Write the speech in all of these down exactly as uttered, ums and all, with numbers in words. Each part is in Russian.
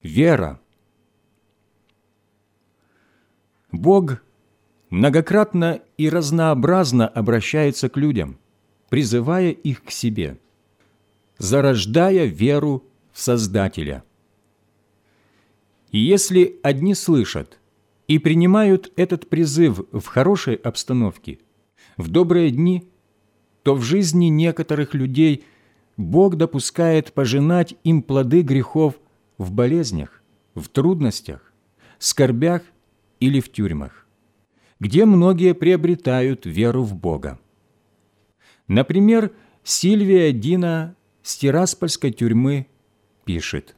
Вера. Бог многократно и разнообразно обращается к людям, призывая их к себе, зарождая веру в Создателя. И если одни слышат и принимают этот призыв в хорошей обстановке, в добрые дни, то в жизни некоторых людей Бог допускает пожинать им плоды грехов в болезнях, в трудностях, скорбях или в тюрьмах, где многие приобретают веру в Бога. Например, Сильвия Дина с Тираспольской тюрьмы пишет: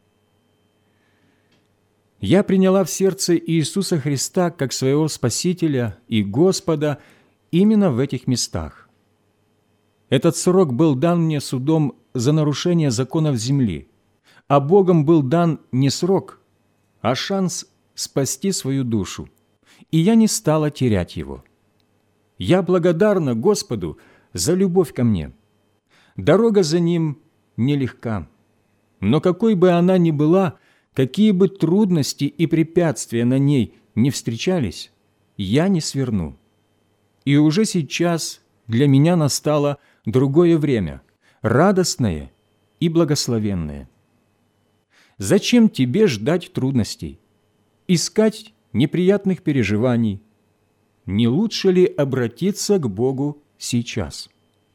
«Я приняла в сердце Иисуса Христа как своего Спасителя и Господа именно в этих местах. Этот срок был дан мне судом за нарушение законов земли, а Богом был дан не срок, а шанс спасти свою душу, и я не стала терять его. Я благодарна Господу за любовь ко мне. Дорога за Ним нелегка, но какой бы она ни была, какие бы трудности и препятствия на ней не встречались, я не сверну. И уже сейчас для меня настало другое время, радостное и благословенное. Зачем тебе ждать трудностей, искать неприятных переживаний? Не лучше ли обратиться к Богу сейчас?»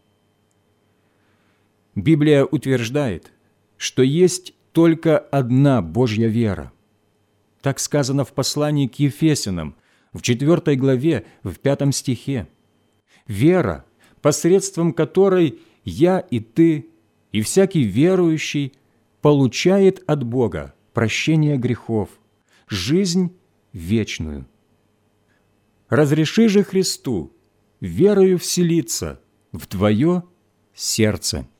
Библия утверждает, что есть только одна Божья вера. Так сказано в послании к Ефесянам, в четвёртой главе, в пятом стихе. Вера, посредством которой я и ты, и всякий верующий получает от Бога прощение грехов, жизнь вечную. Разреши же Христу верою вселиться в твое сердце.